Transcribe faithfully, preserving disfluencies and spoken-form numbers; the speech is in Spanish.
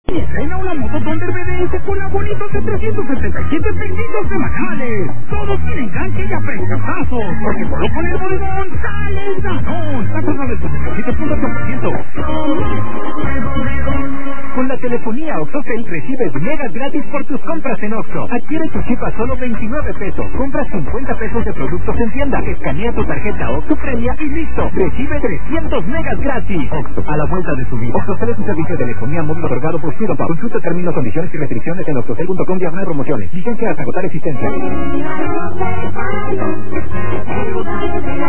Y estrena una moto Thunder B D S con abonitos de trescientos setenta y siete pesitos semanales. Todos tienen cancha y a preciosazos, porque solo con el bodegón sales ganón. Datos no les siete punto ocho por ciento. Con la telefonía OXXOCEL recibes megas gratis por tus compras en Oxxo. Adquiere tu chip a solo veintinueve pesos. Compra cincuenta pesos de productos en tienda. Escanea tu tarjeta Oxxo Premia y listo. Recibe trescientos megas gratis. Oxxo, a la vuelta de su vida. OXXOCEL es un servicio de telefonía móvil otorgado por Fido. Consulta términos, condiciones y restricciones en oxxocel punto com diagonal promociones. Vigencia hasta agotar existencia.